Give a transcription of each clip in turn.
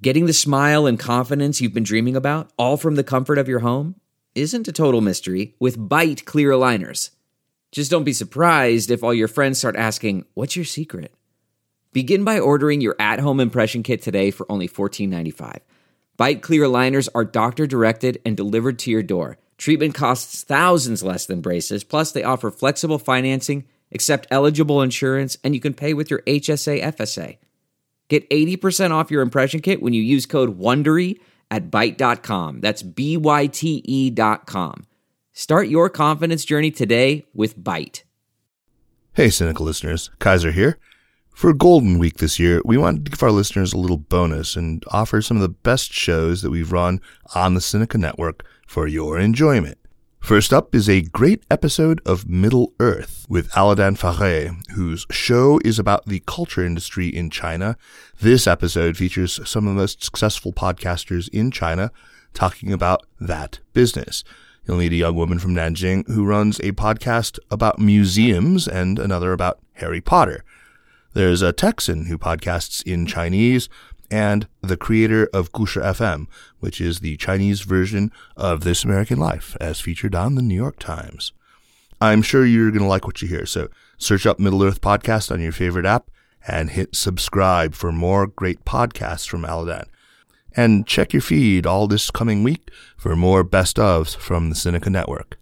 Getting the smile and confidence you've been dreaming about, all from the comfort of your home, isn't a total mystery with Byte clear aligners. Just don't be surprised if all your friends start asking, "What's your secret?" Begin by ordering your at-home impression kit today for only $14.95. Byte clear aligners are doctor-directed and delivered to your door. Treatment costs thousands less than braces, plus they offer flexible financing, accept eligible insurance, and you can pay with your HSA FSA. Get 80% off your impression kit when you use code WONDERY at Byte.com. That's BYTE.com. Start your confidence journey today with Byte. Hey, Cynical listeners, Kaiser here. For Golden Week this year, we wanted to give our listeners a little bonus and offer some of the best shows that we've run on the Sinica Network for your enjoyment. First up is a great episode of Middle Earth with Alain Faré, whose show is about the culture industry in China. This episode features some of the most successful podcasters in China talking about that business. You'll meet a young woman from Nanjing who runs a podcast about museums and another about Harry Potter. There's a Texan who podcasts in Chinese, and the creator of Gusha FM, which is the Chinese version of This American Life, as featured on the New York Times. I'm sure you're going to like what you hear, so search up Middle Earth Podcast on your favorite app and hit subscribe for more great podcasts from Aladdin. And check your feed all this coming week for more best-ofs from the Sinica Network.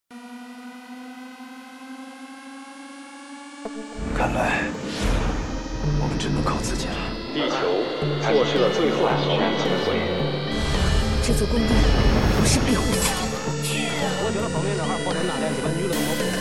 看来我们只能靠自己了。 地球错失了最后一次机会。 这座公路不是庇护所。 我觉得方面这行或者哪点基本女的都没。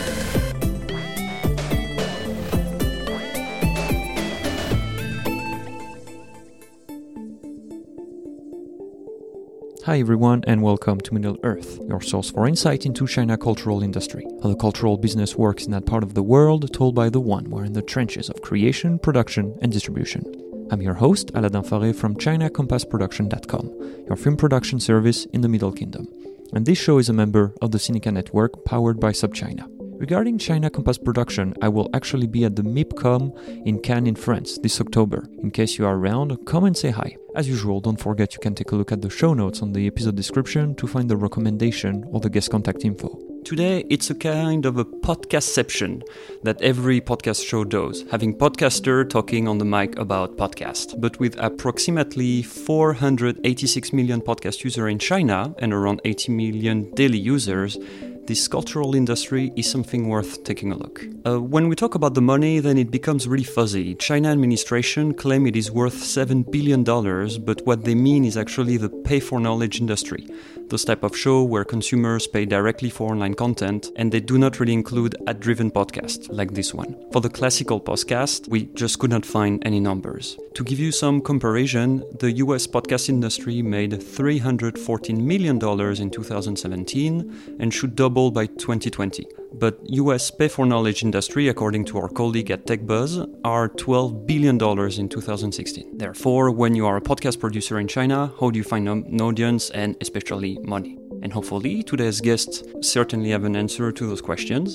Hi everyone and welcome to Middle Earth, your source for insight into China cultural industry, how the cultural business works in that part of the world told by the one who are in the trenches of creation, production and distribution. I'm your host, Alain Faré from ChinaCompassProduction.com, your film production service in the Middle Kingdom. And this show is a member of the Sinica Network powered by SubChina. Regarding China Compass Production, I will actually be at the MIPCOM in Cannes in France this October. In case you are around, come and say hi. As usual, don't forget you can take a look at the show notes on the episode description to find the recommendation or the guest contact info. Today, it's a kind of a podcastception that every podcast show does, having podcaster talking on the mic about podcast. But with approximately 486 million podcast users in China and around 80 million daily users, this cultural industry is something worth taking a look. When we talk about the money, then it becomes really fuzzy. China administration claim it is worth $7 billion, but what they mean is actually the pay-for-knowledge industry. Those type of show where consumers pay directly for online content, and they do not really include ad-driven podcasts like this one. For the classical podcast, we just could not find any numbers. To give you some comparison, the US podcast industry made $314 million in 2017 and should double by 2020. But US pay-for-knowledge industry, according to our colleague at TechBuzz, are $12 billion in 2016. Therefore, when you are a podcast producer in China, how do you find an audience and especially money? And hopefully, today's guests certainly have an answer to those questions.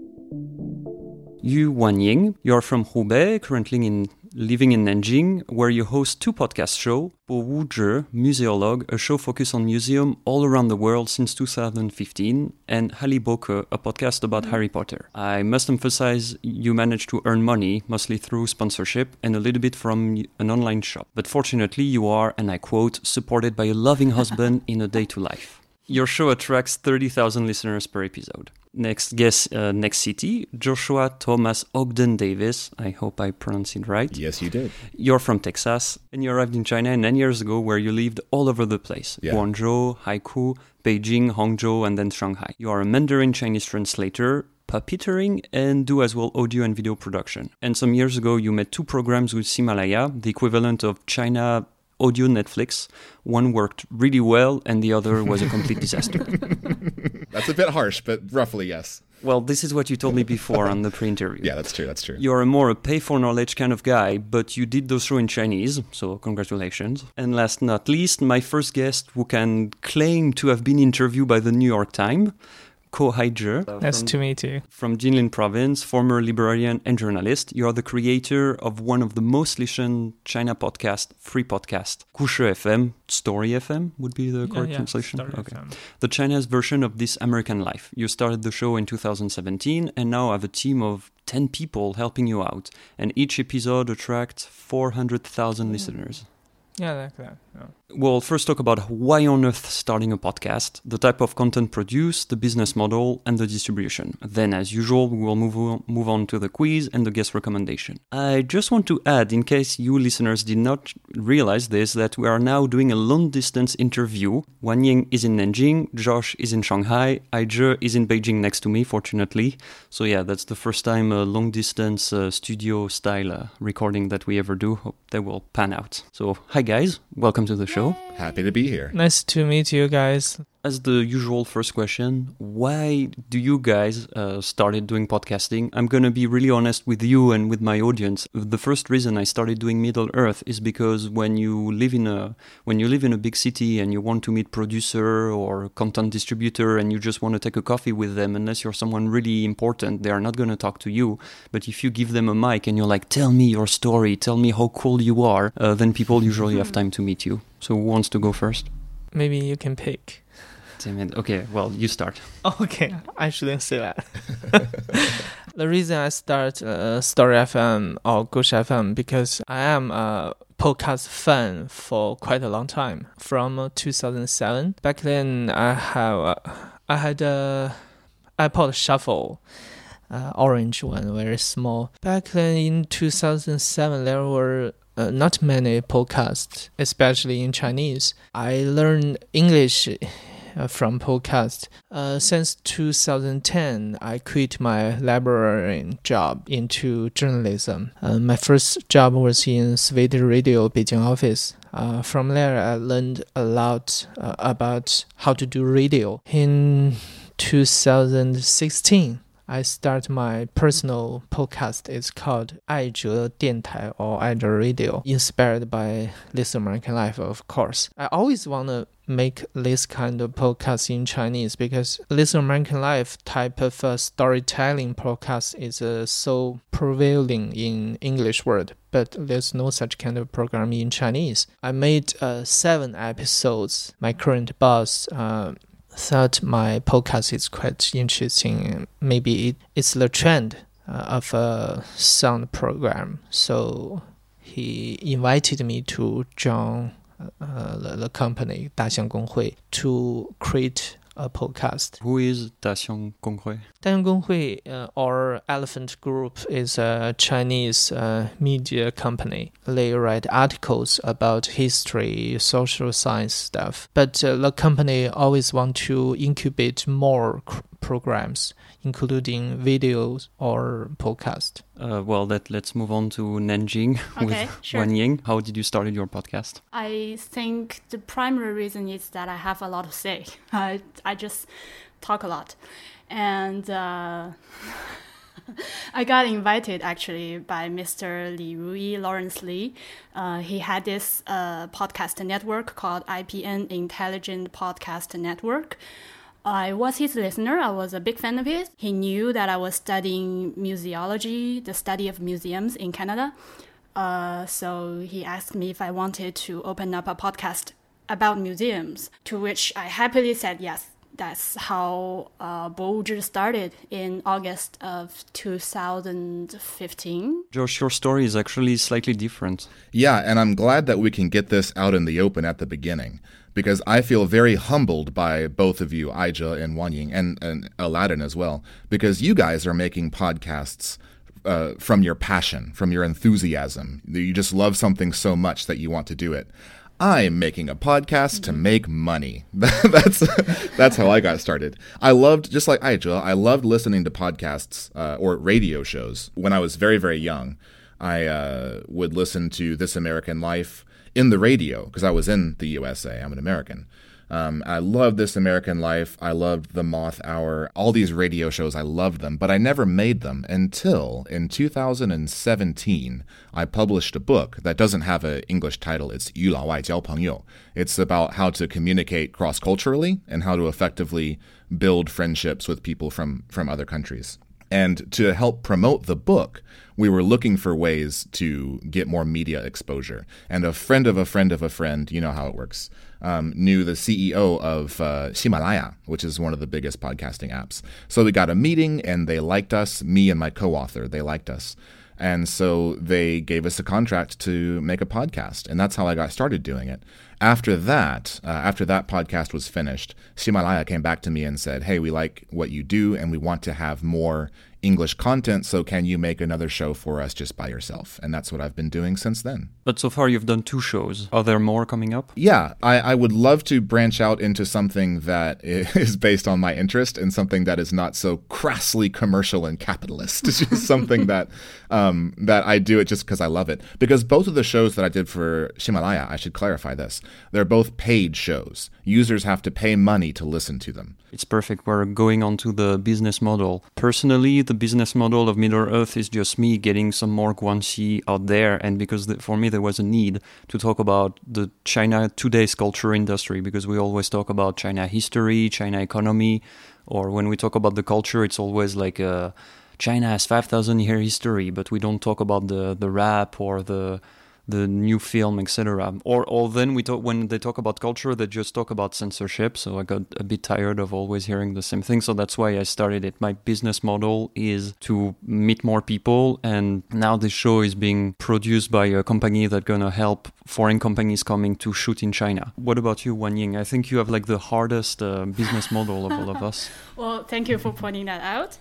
Yu Wanying, you are from Hubei, currently living in Nanjing, where you host two podcast shows, Po Wu Zhi, Museolog, a show focused on museums all around the world since 2015, and Hali Boke, a podcast about Harry Potter. I must emphasize you managed to earn money, mostly through sponsorship and a little bit from an online shop. But fortunately, you are, and I quote, supported by a loving husband in a day to life. Your show attracts 30,000 listeners per episode. Next guest, next city, Joshua Thomas Ogden Davis. I hope I pronounced it right. Yes, you did. You're from Texas, and you arrived in China 9 years ago, where you lived all over the place. Yeah. Guangzhou, Haikou, Beijing, Hangzhou, and then Shanghai. You are a Mandarin Chinese translator, puppeteering, and do as well audio and video production. And some years ago, you made two programs with Himalaya, the equivalent of China audio Netflix. One worked really well and the other was a complete disaster. That's a bit harsh, but roughly, yes. Well, this is what you told me before on the pre-interview. Yeah, that's true. You're a pay-for-knowledge kind of guy, but you did those shows in Chinese, so congratulations. And last not least, my first guest who can claim to have been interviewed by the New York Times, Ko Haizhe. Nice to meet you. From Jilin Province, former librarian and journalist. You are the creator of one of the most listened China podcast, free podcast, Kushe FM, Story FM would be the correct translation? Story FM. The China's version of This American Life. You started the show in 2017 and now have a team of 10 people helping you out. And each episode attracts 400,000 listeners. Yeah, like that. Yeah. We'll first talk about why on earth starting a podcast, the type of content produced, the business model, and the distribution. Then, as usual, we will move on to the quiz and the guest recommendation. I just want to add, in case you listeners did not realize this, that we are now doing a long-distance interview. Wanying is in Nanjing, Josh is in Shanghai, Haizhe is in Beijing next to me, fortunately. So yeah, that's the first time a long-distance studio-style recording that we ever do. Hope that will pan out. So, hi guys, welcome to the show. Happy to be here. Nice to meet you guys. As the usual first question, why do you guys started doing podcasting? I'm going to be really honest with you and with my audience. The first reason I started doing Middle Earth is because when you live in a big city and you want to meet producer or content distributor and you just want to take a coffee with them, unless you're someone really important, they are not going to talk to you. But if you give them a mic and you're like, tell me your story, tell me how cool you are, then people usually have time to meet you. So who wants to go first? Maybe you can pick. Damn it. Okay, well, you start. Okay, I shouldn't say that. The reason I start Story FM or Gush FM because I am a podcast fan for quite a long time, from 2007. Back then, I had a iPod Shuffle, orange one, very small. Back then in 2007, there were not many podcasts, especially in Chinese. I learned English from podcast. Since 2010, I quit my librarian job into journalism. My first job was in Swedish Radio Beijing office. From there, I learned a lot about how to do radio. In 2016, I start my personal podcast. It's called 爱哲电台 or 爱哲 Radio, inspired by This American Life, of course. I always want to make this kind of podcast in Chinese because This American Life type of storytelling podcast is so prevailing in English world, but there's no such kind of program in Chinese. I made 7 episodes. My current boss thought my podcast is quite interesting. Maybe it's the trend of a sound program. So he invited me to join the company, 大象公会, to create a podcast. Who is 大象公会? 大象公会 or Elephant Group is a Chinese media company. They write articles about history, social science stuff. But the company always want to incubate more programs, including videos or podcast. Let's move on to Nanjing with Wanying. How did you start your podcast? I think the primary reason is that I have a lot to say. I just talk a lot. And I got invited actually by Mr. Li Ruyi, Lawrence Li. He had this podcast network called IPN, Intelligent Podcast Network. I was his listener. I was a big fan of his. He knew that I was studying museology, the study of museums in Canada. So he asked me if I wanted to open up a podcast about museums, to which I happily said yes. That's how Boulder started in August of 2015. Josh, your story is actually slightly different. Yeah, and I'm glad that we can get this out in the open at the beginning, because I feel very humbled by both of you, Haizhe and Wanying, and Aladdin as well, because you guys are making podcasts from your passion, from your enthusiasm. You just love something so much that you want to do it. I'm making a podcast to make money. That's how I got started. I loved, just like Haizhe, I loved listening to podcasts or radio shows when I was very, very young. I would listen to This American Life in the radio because I was in the USA. I'm an American. I loved This American Life. I loved The Moth Hour. All these radio shows, I loved them, but I never made them until in 2017, I published a book that doesn't have an English title. It's 与老外交朋友. It's about how to communicate cross-culturally and how to effectively build friendships with people from other countries. And to help promote the book, we were looking for ways to get more media exposure. And a friend of a friend of a friend, you know how it works, knew the CEO of Himalaya, which is one of the biggest podcasting apps. So we got a meeting and they liked us, me and my co-author, they liked us. And so they gave us a contract to make a podcast. And that's how I got started doing it. After that podcast was finished, Himalaya came back to me and said, hey, we like what you do and we want to have more English content, so can you make another show for us just by yourself? And that's what I've been doing since then. But so far you've done 2 shows. Are there more coming up? Yeah, I would love to branch out into something that is based on my interest and something that is not so crassly commercial and capitalist. It's just something that I do it just because I love it. Because both of the shows that I did for Himalaya, I should clarify this, they're both paid shows. Users have to pay money to listen to them. It's perfect. We're going on to the business model. Personally, the business model of Middle-earth is just me getting some more Guanxi out there. And because for me, there was a need to talk about the China today's culture industry, because we always talk about China history, China economy, or when we talk about the culture, it's always like China has 5,000-year history, but we don't talk about the rap or the new film, etc. Or then when they talk about culture, they just talk about censorship. So I got a bit tired of always hearing the same thing. So that's why I started it. My business model is to meet more people. And now this show is being produced by a company that's going to help foreign companies coming to shoot in China. What about you, Wanying? I think you have like the hardest business model of all of us. Well, thank you for pointing that out.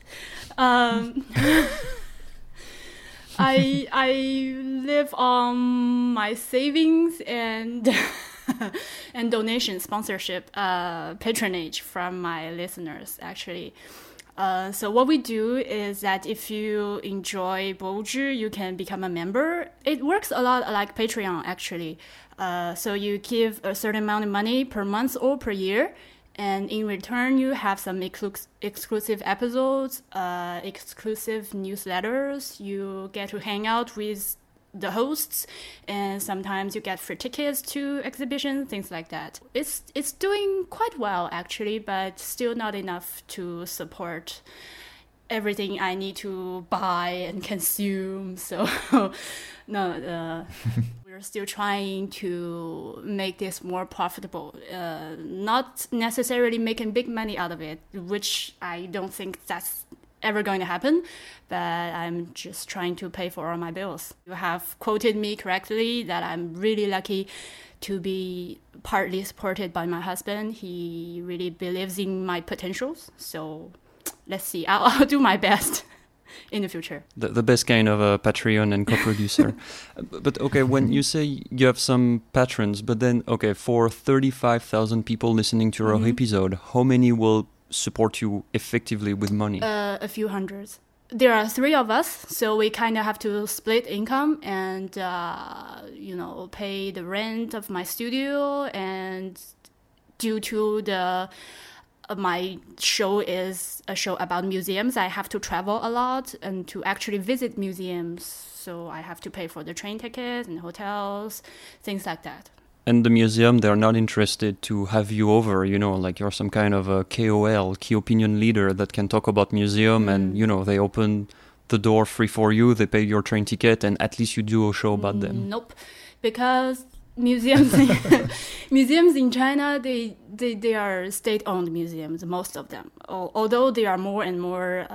I live on my savings and and donation, sponsorship, patronage from my listeners, actually. So what we do is that if you enjoy Bouzhi, you can become a member. It works a lot like Patreon, actually. So you give a certain amount of money per month or per year, and in return, you have some exclusive episodes, exclusive newsletters. You get to hang out with the hosts, and sometimes you get free tickets to exhibitions, things like that. It's doing quite well, actually, but still not enough to support everything I need to buy and consume. So, no, we're still trying to make this more profitable. Not necessarily making big money out of it, which I don't think that's ever going to happen, but I'm just trying to pay for all my bills. You have quoted me correctly that I'm really lucky to be partly supported by my husband. He really believes in my potentials, so let's see. I'll do my best in the future. The best kind of a Patreon and co-producer. But okay, when you say you have some patrons, but then, okay, for 35,000 people listening to your episode, how many will support you effectively with money? A few hundreds. There are 3 of us, so we kind of have to split income and, pay the rent of my studio. And due to my show is a show about museums, I have to travel a lot and to actually visit museums. So I have to pay for the train tickets and hotels, things like that. And the museum, they're not interested to have you over, like you're some kind of a KOL, key opinion leader that can talk about museum and, they open the door free for you, they pay your train ticket, and at least you do a show about them. Nope. Because museums in China, they are state-owned museums, most of them. Although there are more and more,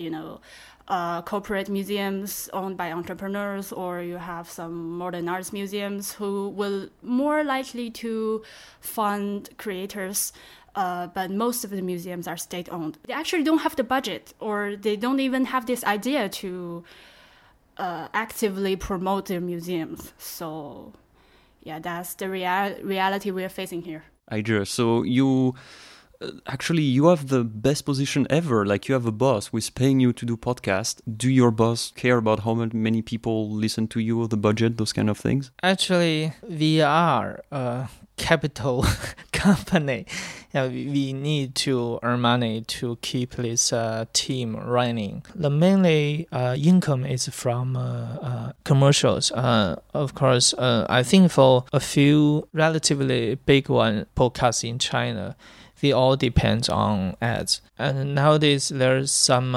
corporate museums owned by entrepreneurs, or you have some modern arts museums who will more likely to fund creators. But most of the museums are state-owned. They actually don't have the budget, or they don't even have this idea to actively promote their museums. So, yeah, that's the reality we're facing here. So you actually, you have the best position ever. Like, you have a boss who is paying you to do podcast. Do your boss care about how many people listen to you, the budget, those kind of things? Actually, we are a capital company. We need to earn money to keep this team running. The mainly income is from commercials. Of course, I think for a few relatively big podcasts in China, they all depend on ads. And nowadays, there's some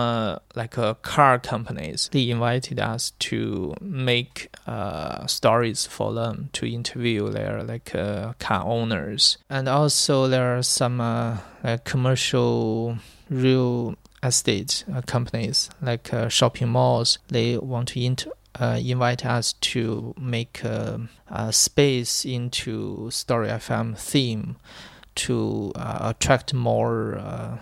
car companies. They invited us to make stories for them, to interview their car owners. And also there are some commercial real estate companies, like shopping malls. They want to invite us to make a space into Story FM theme, to attract more,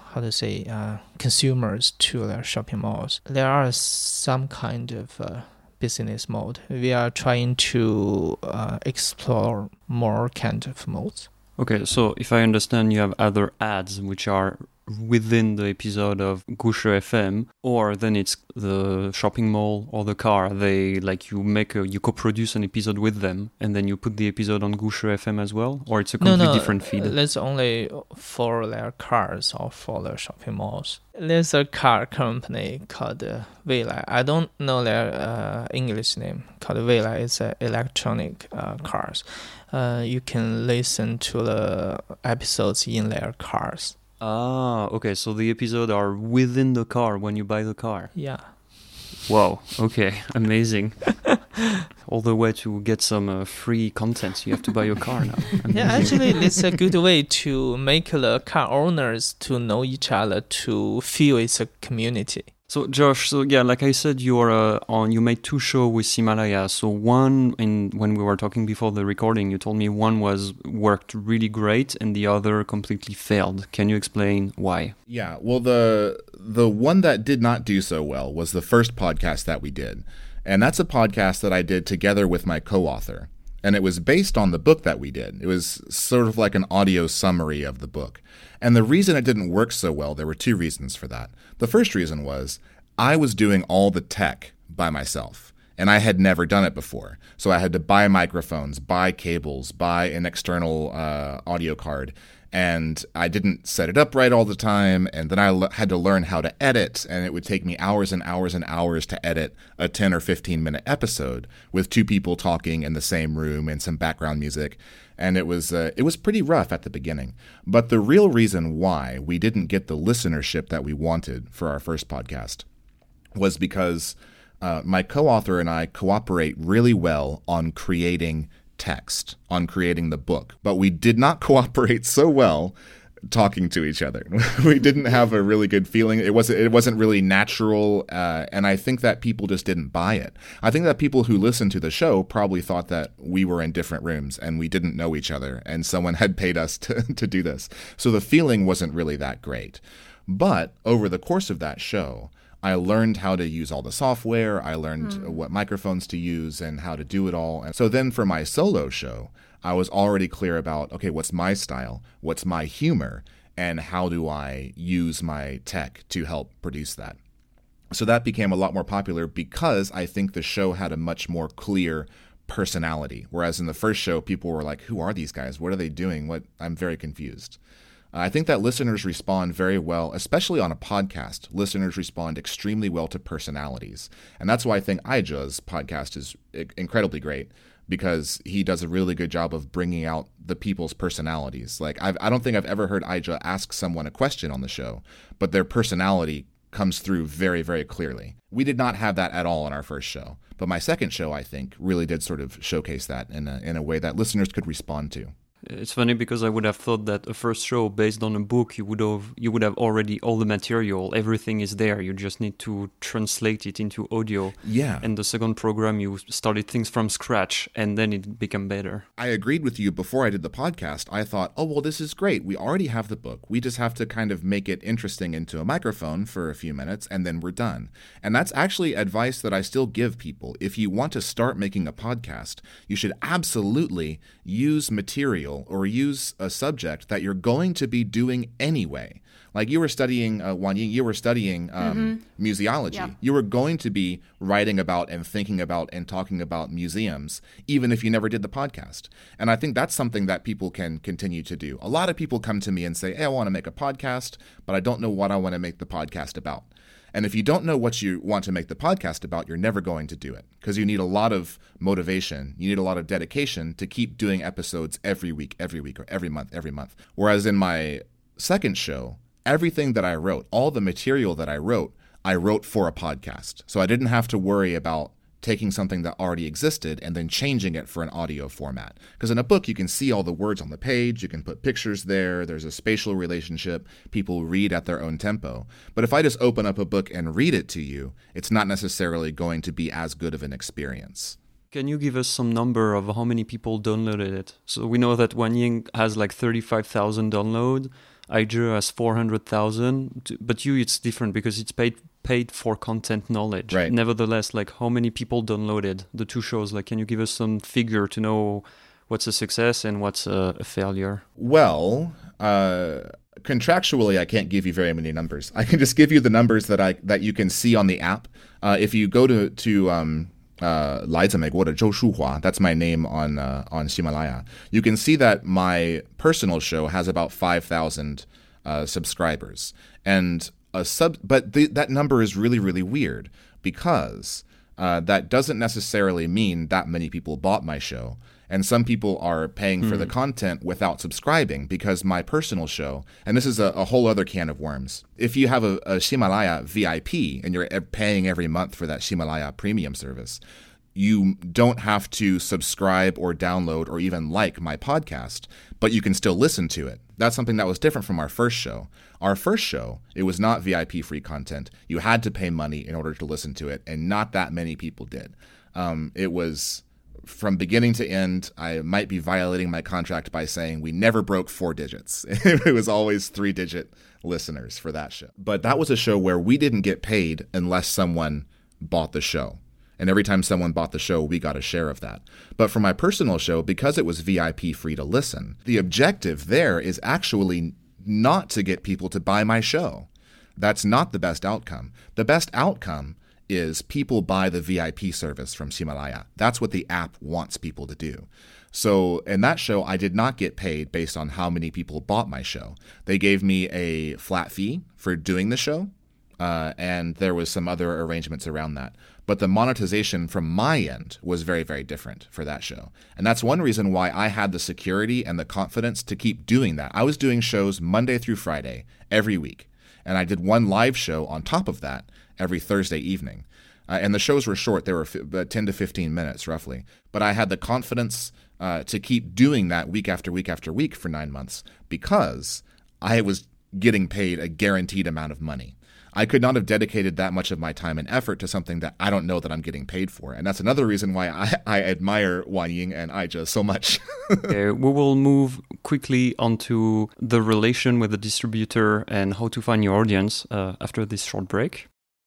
consumers to their shopping malls. There are some kind of business mode. We are trying to explore more kind of modes. Okay, so if I understand, you have other ads which are within the episode of Gushe FM, or then it's the shopping mall or the car. They you co-produce an episode with them, and then you put the episode on Gushe FM as well, or it's a completely different feed. That's only for their cars or for their shopping malls. There's a car company called Weilai. I don't know their English name. Called Weilai. It's electronic cars. You can listen to the episodes in their cars. Ah, okay, so the episodes are within the car when you buy the car. Yeah. Wow, okay, amazing. All the way to get some free content, you have to buy your car now. Amazing. Yeah, actually, it's a good way to make the car owners to know each other, to feel it's a community. So Josh, like I said, you made 2 shows with Himalaya. So one, when we were talking before the recording, you told me one worked really great and the other completely failed. Can you explain why? Yeah, well, the one that did not do so well was the first podcast that we did. And that's a podcast that I did together with my co-author. And it was based on the book that we did. It was sort of like an audio summary of the book. And the reason it didn't work so well, there were 2 reasons for that. The first reason was I was doing all the tech by myself, and I had never done it before. So I had to buy microphones, buy cables, buy an external audio card, and I didn't set it up right all the time, and then I had to learn how to edit, and it would take me hours and hours and hours to edit a 10 or 15-minute episode with 2 people talking in the same room and some background music. And it was pretty rough at the beginning. But the real reason why we didn't get the listenership that we wanted for our first podcast was because my co-author and I cooperate really well on creating text, on creating the book. But we did not cooperate so well talking to each other. We didn't have a really good feeling. It wasn't really natural, and I think that people just didn't buy it. I think that people who listened to the show probably thought that we were in different rooms and we didn't know each other, and someone had paid us to do this. So the feeling wasn't really that great. But over the course of that show, I learned how to use all the software. I learned what microphones to use and how to do it all. And so then for my solo show, I was already clear about, okay, what's my style? What's my humor? And how do I use my tech to help produce that? So that became a lot more popular because I think the show had a much more clear personality. Whereas in the first show, people were like, who are these guys? What are they doing? I'm very confused. I think that listeners respond very well, especially on a podcast. Listeners respond extremely well to personalities. And that's why I think Aija's podcast is incredibly great, because he does a really good job of bringing out the people's personalities. Like, I don't think I've ever heard Aija ask someone a question on the show, but their personality comes through very, very clearly. We did not have that at all in our first show. But my second show, I think, really did sort of showcase that in a way that listeners could respond to. It's funny because I would have thought that a first show based on a book, you would have already all the material, everything is there. You just need to translate it into audio. Yeah. And the second program, you started things from scratch, and then it became better. I agreed with you before I did the podcast. I thought, oh, well, this is great. We already have the book. We just have to kind of make it interesting into a microphone for a few minutes, and then we're done. And that's actually advice that I still give people. If you want to start making a podcast, you should absolutely use material material or use a subject that you're going to be doing anyway. Like you were studying, Wan Ying, you were studying museology. Yeah. You were going to be writing about and thinking about and talking about museums, even if you never did the podcast. And I think that's something that people can continue to do. A lot of people come to me and say, hey, I want to make a podcast, but I don't know what I want to make the podcast about. And if you don't know what you want to make the podcast about, you're never going to do it because you need a lot of motivation. You need a lot of dedication to keep doing episodes every week, or every month. Whereas in my second show, everything that I wrote, all the material that I wrote for a podcast. So I didn't have to worry about taking something that already existed and then changing it for an audio format. Because in a book, you can see all the words on the page, you can put pictures there, there's a spatial relationship, people read at their own tempo. But if I just open up a book and read it to you, it's not necessarily going to be as good of an experience. Can you give us some number of how many people downloaded it? So we know that Wan Ying has like 35,000 downloads, Aizhe has 400,000, but you, it's different because it's paid for content knowledge. Right. Nevertheless, like how many people downloaded the two shows? Like, can you give us some figure to know what's a success and what's a failure? Well, contractually, I can't give you very many numbers. I can just give you the numbers that you can see on the app. If you go to 来自美国的周淑华, that's my name on Himalaya. You can see that my personal show has about 5,000 subscribers, and that number is really, really weird because that doesn't necessarily mean that many people bought my show. And some people are paying for the content without subscribing because my personal show, and this is a whole other can of worms. If you have a Himalaya VIP and you're paying every month for that Himalaya premium service, you don't have to subscribe or download or even like my podcast, but you can still listen to it. That's something that was different from our first show. Our first show, it was not VIP free content. You had to pay money in order to listen to it, and not that many people did. It was... From beginning to end, I might be violating my contract by saying we never broke 4 digits. It was always 3-digit listeners for that show. But that was a show where we didn't get paid unless someone bought the show. And every time someone bought the show, we got a share of that. But for my personal show, because it was VIP free to listen, the objective there is actually not to get people to buy my show. That's not the best outcome. The best outcome is people buy the VIP service from Himalaya. That's what the app wants people to do. So in that show, I did not get paid based on how many people bought my show. They gave me a flat fee for doing the show, and there was some other arrangements around that. But the monetization from my end was very, very different for that show. And that's one reason why I had the security and the confidence to keep doing that. I was doing shows Monday through Friday every week. And I did one live show on top of that every Thursday evening. And the shows were short. They were 10 to 15 minutes, roughly. But I had the confidence to keep doing that week after week after week for 9 months because I was getting paid a guaranteed amount of money. I could not have dedicated that much of my time and effort to something that I don't know that I'm getting paid for. And that's another reason why I admire Wan Ying and Aizhe so much. Okay, we will move quickly onto the relation with the distributor and how to find your audience after this short break.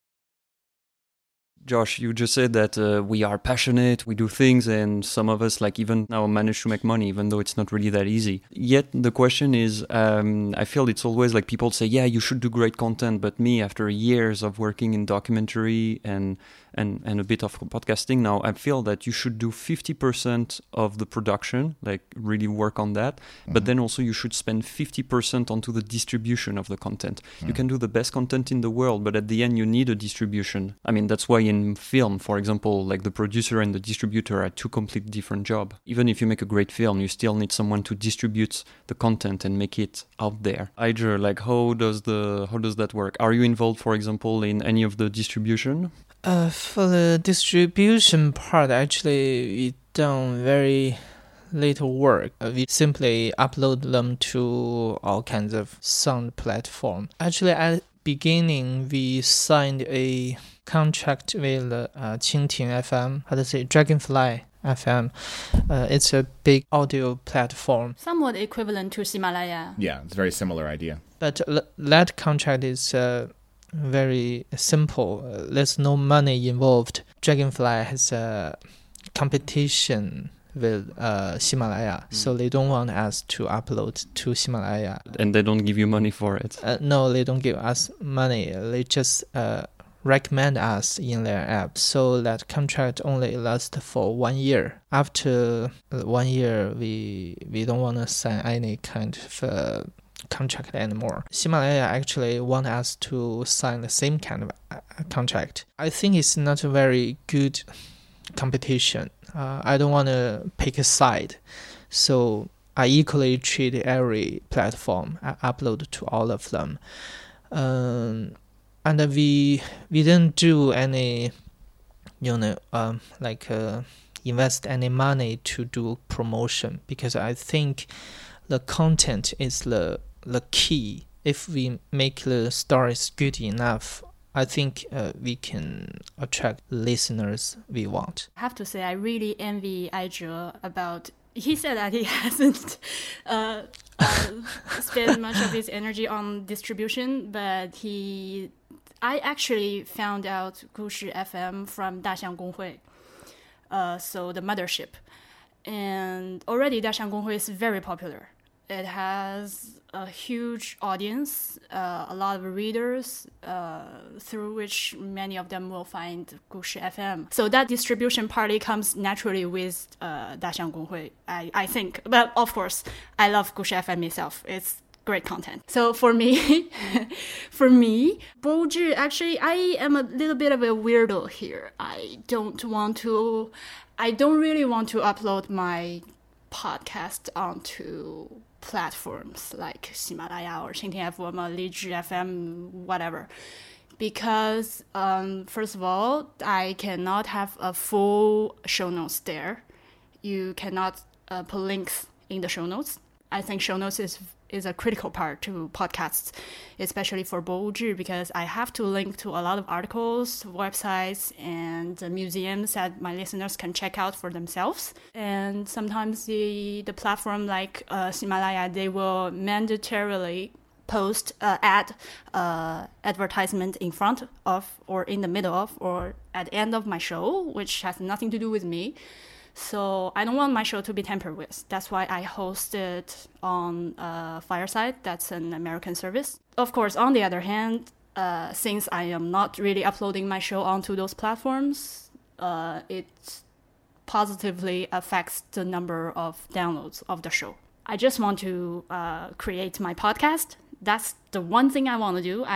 Josh, you just said that we are passionate, we do things, and some of us like even now manage to make money, even though it's not really that easy. Yet the question is, I feel it's always like people say, yeah, you should do great content. But me, after years of working in documentary and a bit of podcasting now, I feel that you should do 50% of the production, like really work on that. Mm-hmm. But then also you should spend 50% onto the distribution of the content. Mm-hmm. You can do the best content in the world, but at the end you need a distribution. I mean, that's why in film, for example, like the producer and the distributor are two completely different jobs. Even if you make a great film, you still need someone to distribute the content and make it out there. Aizhe, like how does that work? Are you involved, for example, in any of the distribution? For the distribution part, actually, we done very little work. We simply upload them to all kinds of sound platform. Actually, at beginning, we signed a contract with Qingting FM, Dragonfly FM. It's a big audio platform. Somewhat equivalent to Himalaya. Yeah, it's a very similar idea. But that contract is very simple. There's no money involved. Dragonfly has a competition with Himalaya, so they don't want us to upload to Himalaya. And they don't give you money for it? No, they don't give us money. They just recommend us in their app. So that contract only lasts for 1 year. After 1 year, we don't want to sign any kind of contract anymore. Himalaya actually want us to sign the same kind of contract. I think it's not a very good competition. I don't want to pick a side. So I equally treat every platform. I upload to all of them. And we didn't do any, invest any money to do promotion, because I think the content is the key. If we make the stories good enough, I think we can attract listeners we want. I have to say, I really envy Aizhe about. He said that he hasn't spent much of his energy on distribution, but I actually found out 故事 FM from 大象公会, so the mothership. And already 大象公会 is very popular. It has a huge audience, a lot of readers, through which many of them will find 故事 FM. So that distribution partly comes naturally with 大象公会, I think. But of course, I love 故事 FM itself. It's great content. So for me, Boji, actually, I am a little bit of a weirdo here. I don't really want to upload my podcast onto platforms like Himalaya or 蜻蜓 FM or 荔枝 FM, whatever. Because, first of all, I cannot have a full show notes there. You cannot put links in the show notes. I think show notes is a critical part to podcasts, especially for 博物志, because I have to link to a lot of articles, websites, and museums that my listeners can check out for themselves. And sometimes the platform like Himalaya, they will mandatorily post advertisement in front of or in the middle of or at the end of my show, which has nothing to do with me. So I don't want my show to be tampered with. That's why I host it on Fireside. That's an American service. Of course, on the other hand, since I am not really uploading my show onto those platforms, it positively affects the number of downloads of the show. I just want to create my podcast. That's the one thing I want to do.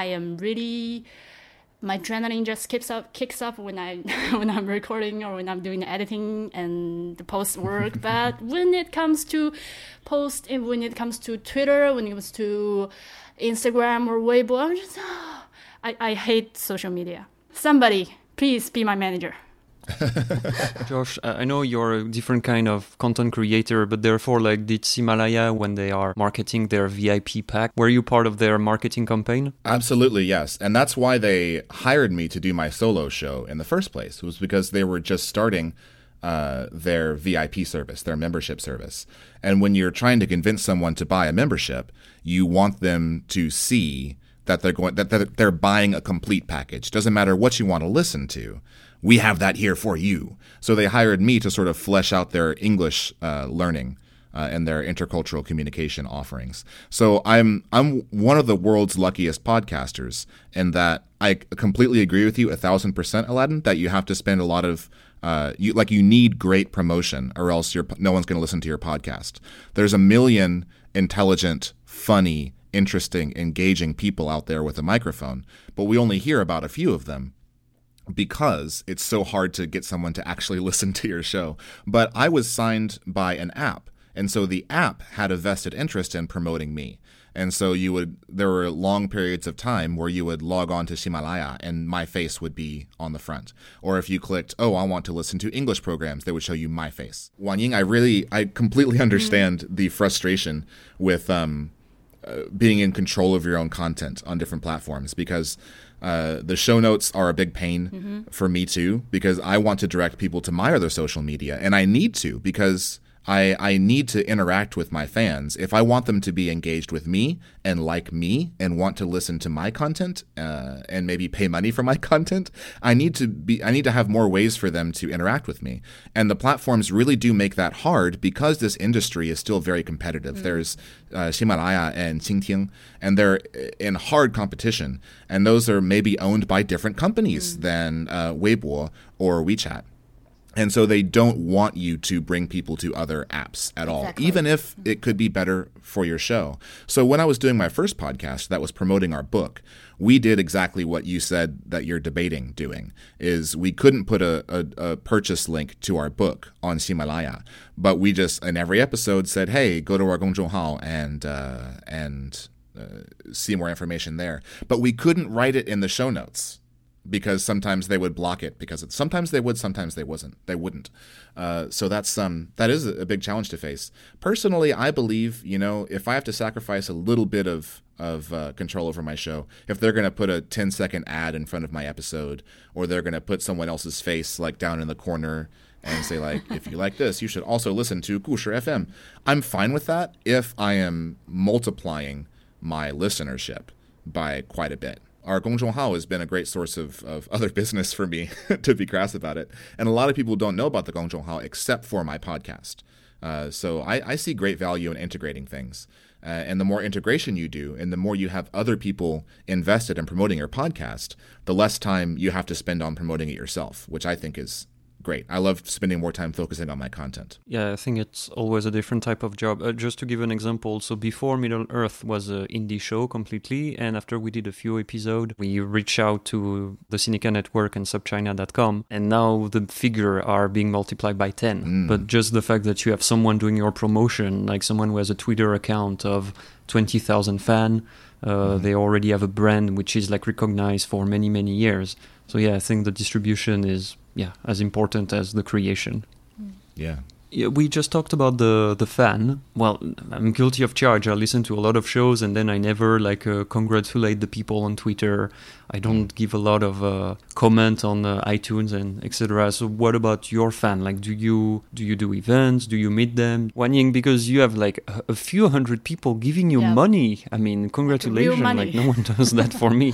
My adrenaline just kicks up when I'm recording or when I'm doing the editing and the post work. But when it comes to when it comes to Twitter, when it comes to Instagram or Weibo, I'm just I hate social media. Somebody, please be my manager. Josh, I know you're a different kind of content creator, but therefore, did Himalaya, when they are marketing their VIP pack, were you part of their marketing campaign? Absolutely, yes. And that's why they hired me to do my solo show in the first place. It was because they were just starting their VIP service, their membership service. And when you're trying to convince someone to buy a membership, you want them to see that they're buying a complete package. Doesn't matter what you want to listen to. We have that here for you. So they hired me to sort of flesh out their English learning and their intercultural communication offerings. So I'm one of the world's luckiest podcasters, in that I completely agree with you 1,000%, Aladdin, that you have to spend a lot of you need great promotion, or else no one's going to listen to your podcast. There's a million intelligent, funny, interesting, engaging people out there with a microphone, but we only hear about a few of them, because it's so hard to get someone to actually listen to your show. But I was signed by an app, and so the app had a vested interest in promoting me. And so there were long periods of time where you would log on to Himalaya and my face would be on the front. Or if you clicked, I want to listen to English programs, they would show you my face. Wanying, I completely understand the frustration with being in control of your own content on different platforms, because the show notes are a big pain for me too, because I want to direct people to my other social media, and I need to, because I need to interact with my fans. If I want them to be engaged with me and like me and want to listen to my content and maybe pay money for my content, I need to have more ways for them to interact with me. And the platforms really do make that hard because this industry is still very competitive. There's Himalaya and Qingting, and they're in hard competition. And those are maybe owned by different companies than Weibo or WeChat. And so they don't want you to bring people to other apps at all, even if it could be better for your show. So when I was doing my first podcast that was promoting our book, we did exactly what you said that you're debating doing, is we couldn't put a purchase link to our book on Himalaya, but we just, in every episode, said, hey, go to our 公众号and see more information there. But we couldn't write it in the show notes, because sometimes they would block it sometimes they would, sometimes they wouldn't. So that is a big challenge to face. Personally, I believe, if I have to sacrifice a little bit of control over my show, if they're going to put a 10-second ad in front of my episode, or they're going to put someone else's face like down in the corner and say like, if you like this, you should also listen to 故事 FM. I'm fine with that if I am multiplying my listenership by quite a bit. Our 公众号 has been a great source of other business for me, to be crass about it. And a lot of people don't know about the 公众号except for my podcast. So I see great value in integrating things. And the more integration you do, and the more you have other people invested in promoting your podcast, the less time you have to spend on promoting it yourself, which I think is great. I love spending more time focusing on my content. Yeah, I think it's always a different type of job. Just to give an example, so before Middle Earth was an indie show completely, and after we did a few episodes, we reached out to the Sinica Network and SubChina.com, and now the figures are being multiplied by 10. But just the fact that you have someone doing your promotion, like someone who has a Twitter account of 20,000 fans, they already have a brand which is like recognized for many, many years. So yeah, I think the distribution is as important as the creation. Yeah. We just talked about the fan. Well, I'm guilty of charge. I listen to a lot of shows and then I never congratulate the people on Twitter. I don't give a lot of comment on iTunes and etc. So what about your fan? Like, do you do events? Do you meet them? Wanying, because you have like a few hundred people giving you money. I mean, congratulations. Like no one does that for me.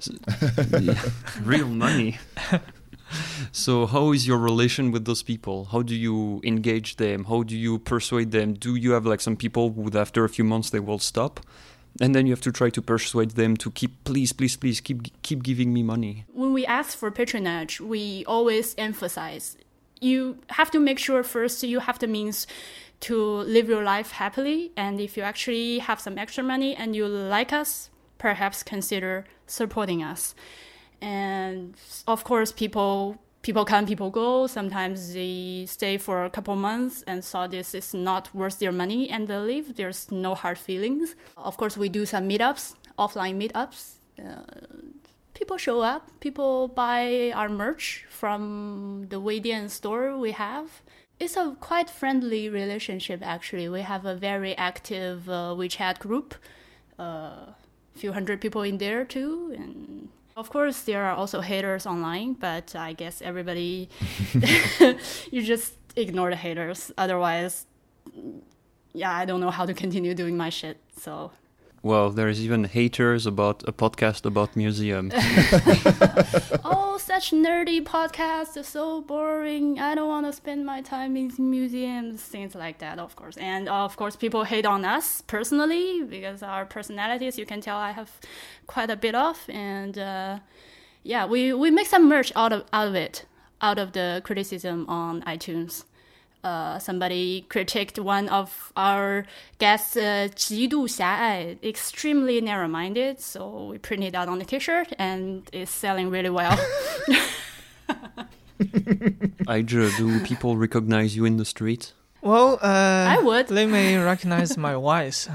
Real money. So how is your relation with those people? How do you engage them? How do you persuade them? Do you have like some people who after a few months they will stop? And then you have to try to persuade them to please keep giving me money. When we ask for patronage, we always emphasize you have to make sure first you have the means to live your life happily. And if you actually have some extra money and you like us, perhaps consider supporting us. And of course, people come, people go. Sometimes they stay for a couple months and saw this is not worth their money and they leave. There's no hard feelings. Of course, we do some meetups, offline meetups. People show up. People buy our merch from the Weidian store we have. It's a quite friendly relationship, actually. We have a very active WeChat group. Few hundred people in there, too. And of course, there are also haters online, but I guess everybody, you just ignore the haters. Otherwise, I don't know how to continue doing my shit, so. Well, there's even haters about a podcast about museums. Oh, such nerdy podcasts are so boring. I don't want to spend my time in museums, things like that, of course. And of course, people hate on us personally because our personalities, you can tell I have quite a bit of. And we make some merch out of it, out of the criticism on iTunes. Somebody critiqued one of our guests, 极度狭隘, extremely narrow-minded, so we printed it out on a t-shirt and it's selling really well. Aija, do people recognize you in the street? Well, I would. They may recognize my voice.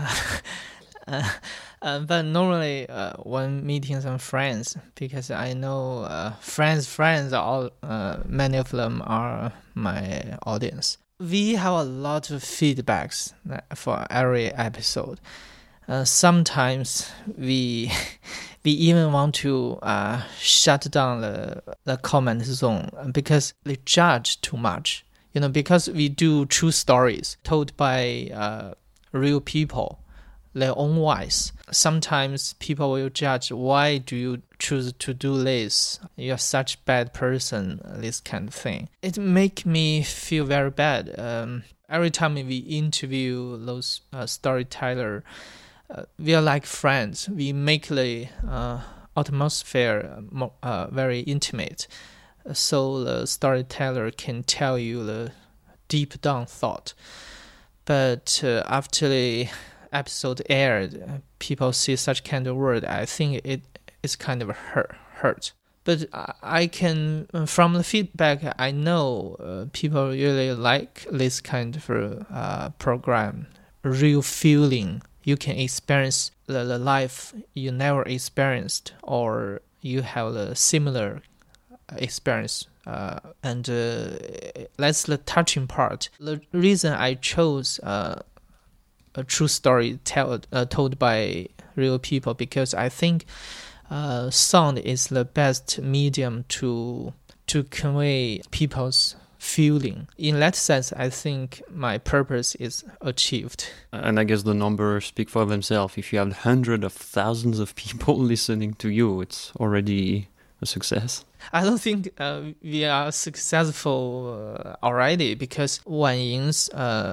But normally when meeting some friends, because I know friends are all, many of them are my audience. We have a lot of feedbacks for every episode. Sometimes we even want to shut down the comment zone because they judge too much. because we do true stories told by real people, their own voice. Sometimes people will judge, why do you choose to do this? You're such a bad person, this kind of thing. It make me feel very bad. Every time we interview those storytellers, we are like friends. We make the atmosphere very intimate, so the storyteller can tell you the deep down thought. But after the episode aired, people see such kind of word. I think it is kind of hurt. But I can, from the feedback, I know people really like this kind of program. Real feeling. You can experience the life you never experienced, or you have a similar experience. And that's the touching part. The reason I chose a true story told by real people, because I think sound is the best medium to convey people's feeling. In that sense, I think my purpose is achieved. And I guess the numbers speak for themselves. If you have hundreds of thousands of people listening to you, it's already a success. I don't think we are successful already, because Wan Ying's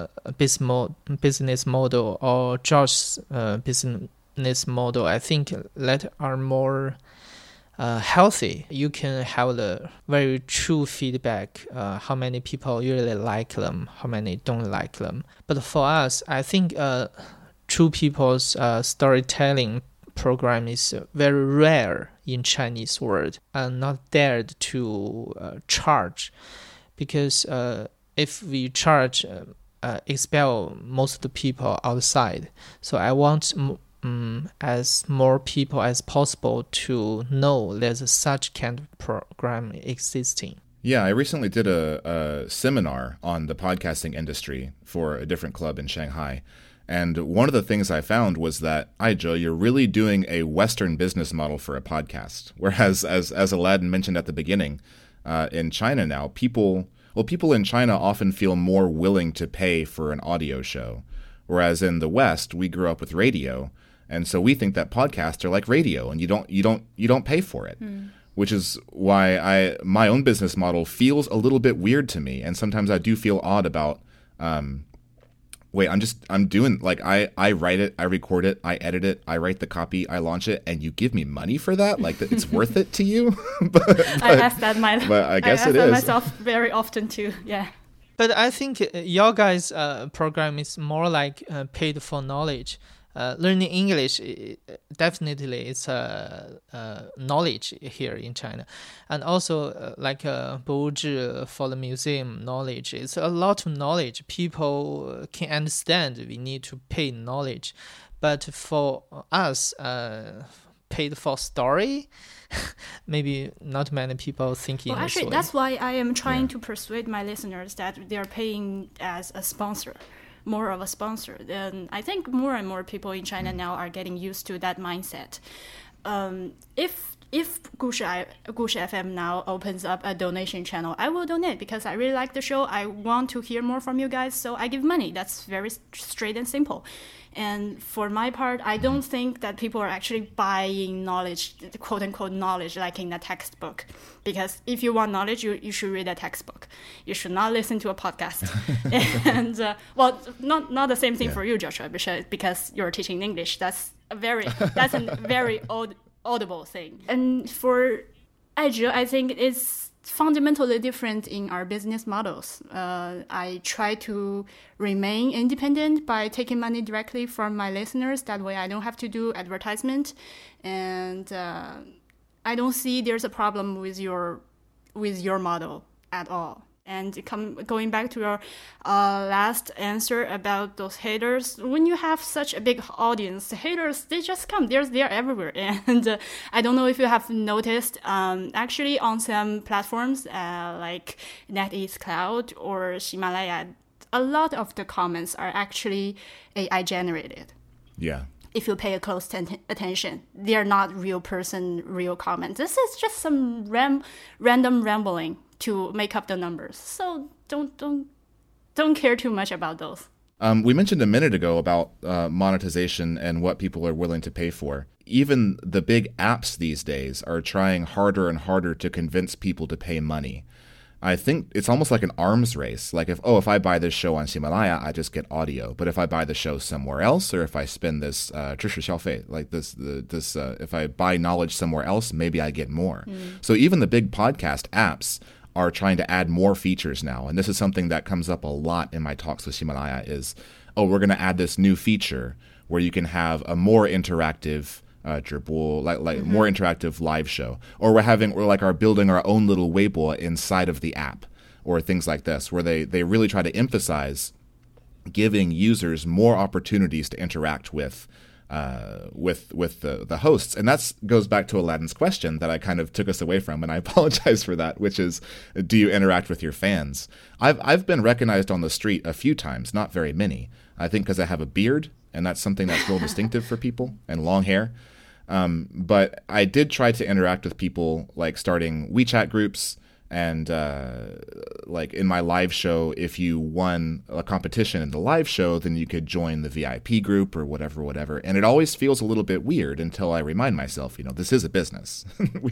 business model or Josh's business model, I think that are more healthy. You can have the very true feedback, how many people really like them, how many don't like them. But for us, I think true people's storytelling program is very rare in Chinese world, and not dared to charge, because if we charge, expel most of the people outside. So I want as more people as possible to know there's such kind of program existing. Yeah, I recently did a seminar on the podcasting industry for a different club in Shanghai. And one of the things I found was that, Aizhe, you're really doing a Western business model for a podcast. Whereas, as Aladdin mentioned at the beginning, in China now, people in China often feel more willing to pay for an audio show. Whereas in the West, we grew up with radio, and so we think that podcasts are like radio, and you don't pay for it. Which is why my own business model feels a little bit weird to me, and sometimes I do feel odd about. I'm doing, like, I write it, I record it, I edit it, I write the copy, I launch it, and you give me money for that? Like, it's worth it to you? but I ask that I guess it is. myself very often too, yeah. But I think your guys' program is more like paid for knowledge. Learning English definitely is knowledge here in China, and also like Bouzhi for the museum knowledge. It's a lot of knowledge. People can understand. We need to pay knowledge, but for us, paid for story, maybe not many people thinking. Well, actually, that's why I am trying to persuade my listeners that they are paying as a sponsor. More of a sponsor. And I think more and more people in China now are getting used to that mindset. If Gushi FM now opens up a donation channel, I will donate because I really like the show. I want to hear more from you guys, so I give money. That's very straight and simple. And for my part, I don't think that people are actually buying knowledge, quote-unquote knowledge, like in a textbook. Because if you want knowledge, you should read a textbook. You should not listen to a podcast. And, not the same thing for you, Joshua, because you're teaching English. That's a very audible thing. And for Aizhe, I think it's fundamentally different in our business models. I try to remain independent by taking money directly from my listeners. That way I don't have to do advertisement. And I don't see there's a problem with your model at all. And going back to your last answer about those haters, when you have such a big audience, the haters, they just come. They're everywhere. And I don't know if you have noticed, actually on some platforms like NetEase Cloud or Himalaya, a lot of the comments are actually AI generated. Yeah. If you pay a close attention, they're not real comments. This is just some random rambling to make up the numbers. So don't care too much about those. We mentioned a minute ago about monetization and what people are willing to pay for. Even the big apps these days are trying harder and harder to convince people to pay money. I think it's almost like an arms race. Like if I buy this show on Himalaya, I just get audio. But if I buy the show somewhere else, or if I spend this 知识消费, like this, if I buy knowledge somewhere else, maybe I get more. So even the big podcast apps are trying to add more features now. And this is something that comes up a lot in my talks with Himalaya is, we're going to add this new feature where you can have a more interactive 直播, like more interactive live show, or we're building our own little Weibo inside of the app, or things like this, where they really try to emphasize giving users more opportunities to interact with the hosts. And that goes back to Aladdin's question that I kind of took us away from, and I apologize for that, which is, do you interact with your fans? I've been recognized on the street a few times, not very many. I think because I have a beard, and that's something that's real distinctive for people, and long hair. But I did try to interact with people, like starting WeChat groups, and like in my live show, if you won a competition in the live show, then you could join the VIP group or whatever. And it always feels a little bit weird until I remind myself, this is a business.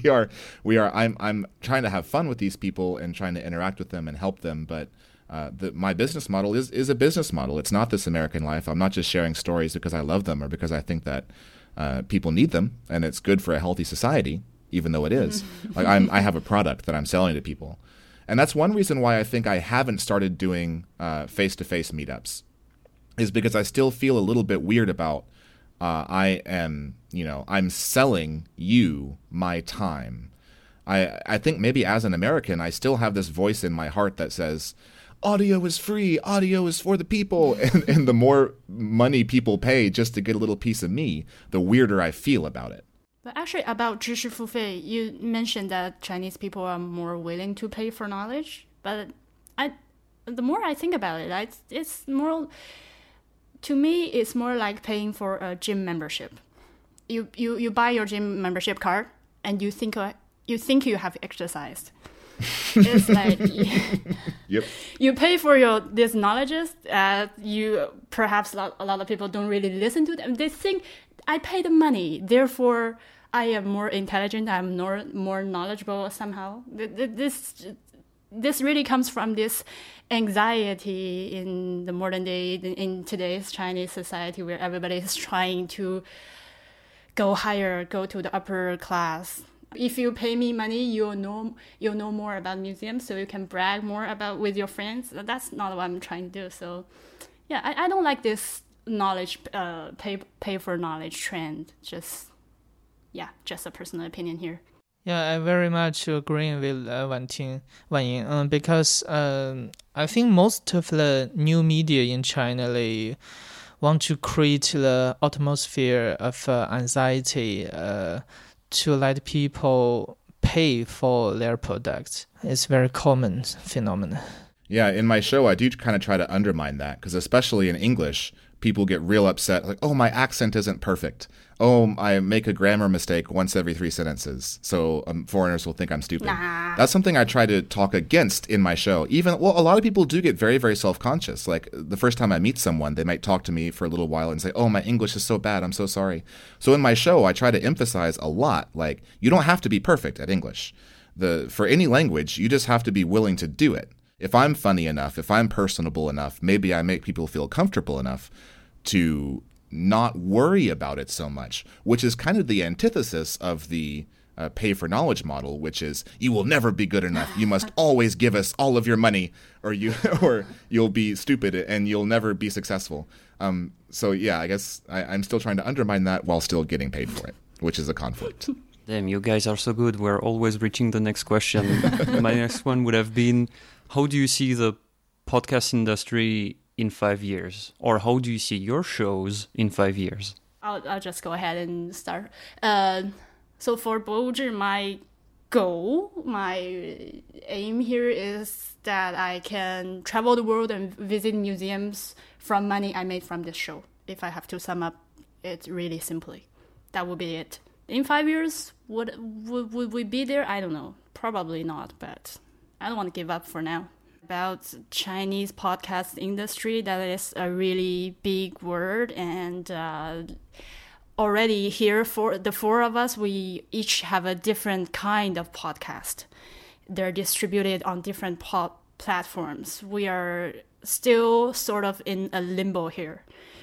I'm trying to have fun with these people and trying to interact with them and help them, but my business model is a business model. It's not this American life. I'm not just sharing stories because I love them or because I think that people need them and it's good for a healthy society, even though it is. Like I have a product that I'm selling to people. And that's one reason why I think I haven't started doing face-to-face meetups, is because I still feel a little bit weird about I'm selling you my time. I think maybe as an American, I still have this voice in my heart that says, audio is free, audio is for the people. And the more money people pay just to get a little piece of me, the weirder I feel about it. But actually, about 知识付费, you mentioned that Chinese people are more willing to pay for knowledge. But the more I think about it, it's more, to me, it's more like paying for a gym membership. You buy your gym membership card, and you think you have exercised. It's like yep. You pay for these knowledges. You perhaps a lot of people don't really listen to them. They think I pay the money, therefore I am more intelligent. I'm more knowledgeable somehow. This really comes from this anxiety in the modern day, in today's Chinese society, where everybody is trying to go higher, go to the upper class. If you pay me money, you'll know more about museums, so you can brag more about with your friends. That's not what I'm trying to do. So, yeah, I don't like this knowledge pay for knowledge trend. Just a personal opinion here. Yeah, I very much agree with Wan Ying, because I think most of the new media in China, they want to create the atmosphere of anxiety to let people pay for their products. It's a very common phenomenon. Yeah, in my show, I do kind of try to undermine that, because especially in English, people get real upset, like, oh, my accent isn't perfect. Oh, I make a grammar mistake once every 3 sentences, so foreigners will think I'm stupid. Nah. That's something I try to talk against in my show. A lot of people do get very, very self-conscious. Like, the first time I meet someone, they might talk to me for a little while and say, oh, my English is so bad, I'm so sorry. So in my show, I try to emphasize a lot, like, you don't have to be perfect at English. For any language, you just have to be willing to do it. If I'm funny enough, if I'm personable enough, maybe I make people feel comfortable enough to not worry about it so much, which is kind of the antithesis of the pay for knowledge model, which is you will never be good enough. You must always give us all of your money, or you'll be stupid and you'll never be successful. So yeah, I guess I'm still trying to undermine that while still getting paid for it, which is a conflict. Damn, you guys are so good. We're always reaching the next question. My next one would have been, how do you see the podcast industry in 5 years? Or how do you see your shows in 5 years? I'll just go ahead and start. So for 博物志, my aim here is that I can travel the world and visit museums from money I made from this show. If I have to sum up it really simply, that would be it. In 5 years, would we be there? I don't know. Probably not, but I don't want to give up for now. about Chinese podcast industry, that is a really big word. And already here, for the four of us, we each have a different kind of podcast. They're distributed on different platforms. We are still sort of in a limbo here.